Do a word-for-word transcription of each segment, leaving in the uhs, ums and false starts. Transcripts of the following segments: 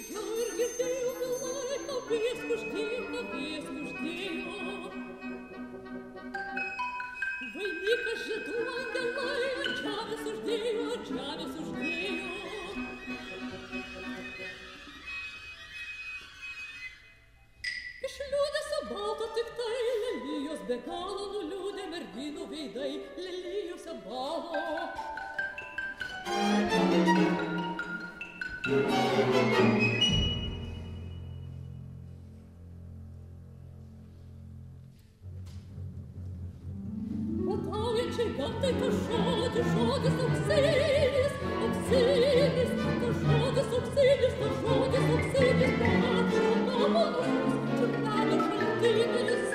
jo ir girdėjau vėlai, kavies kuždėjo, kavies kuždėjo. Vainikas žiedų angelai, ant žemės uždėjo, ant žemės uždėjo. Iš liūdesio balto tiktai lelijos be galo nuliūdę merginų veidai lelijose balo. Pataujančiai gamtai tas žodis, žodis auksinis, auksinis, tas žodis auksinis, tas žodis auksinis, patro nuomonus, čiurlelio šaltinis.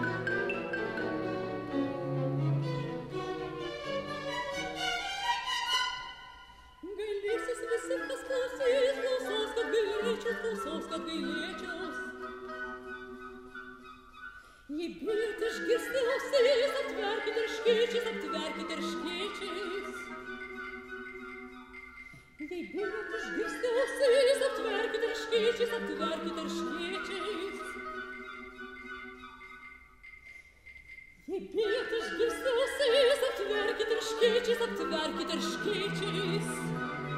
Gailėsis visi, kas klausys, klausos, kad gailėčiaus, klausos, kad gailėčiaus. Jei bijot išgirsti ausis, atverkit erškėčiais, atverkit erškėčiais. Jei bijot išgirsti ausis, atverkit erškėčiais, atverkit erškėčiais. Jei bijot išgirsti ausis, atverkit erškėčiais, atverkit erškėčiais.